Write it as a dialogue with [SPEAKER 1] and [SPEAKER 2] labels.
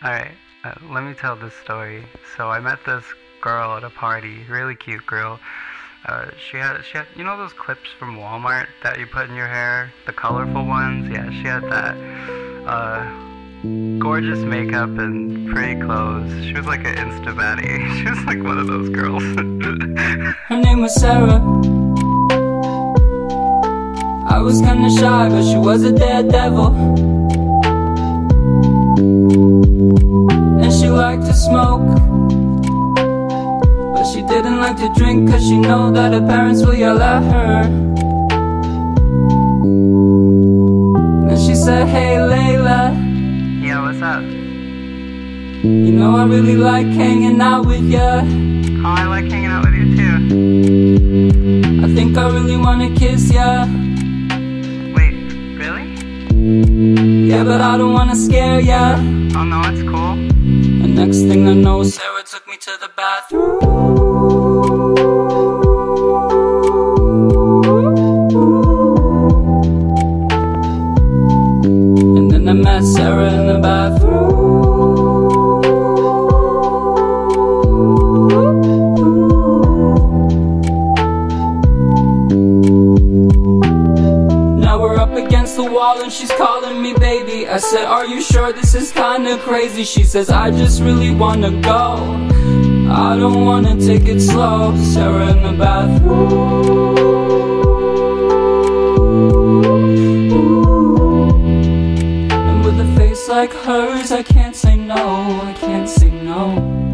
[SPEAKER 1] Alright, let me tell this story. So I met this girl at a party, really cute girl. She had, you know those clips from Walmart that you put in your hair? The colorful ones? Yeah, she had that. Gorgeous makeup and pretty clothes. She was like an insta baddie. She was like one of those girls.
[SPEAKER 2] Her name was Sarah. I was kinda shy, but she was a daredevil. And she liked to smoke, but she didn't like to drink, cause she know that her parents will yell at her. Then she said, hey Layla,
[SPEAKER 1] Yeah, what's up?
[SPEAKER 2] you know I really like hanging out with ya.
[SPEAKER 1] Oh, I like hanging out with you too.
[SPEAKER 2] I think I really wanna kiss ya.
[SPEAKER 1] Wait, really?
[SPEAKER 2] Yeah, but I don't wanna scare ya.
[SPEAKER 1] Oh no, it's cool.
[SPEAKER 2] And next thing I know, Sarah took me to the bathroom. And then I met Sarah in the bathroom. Now we're up against the wall and she's calling me baby. I said, are you sure this is kinda crazy? She says, I just really wanna go. I don't wanna take it slow. Sarah in the bathroom. And with a face like hers, I can't say no, I can't say no.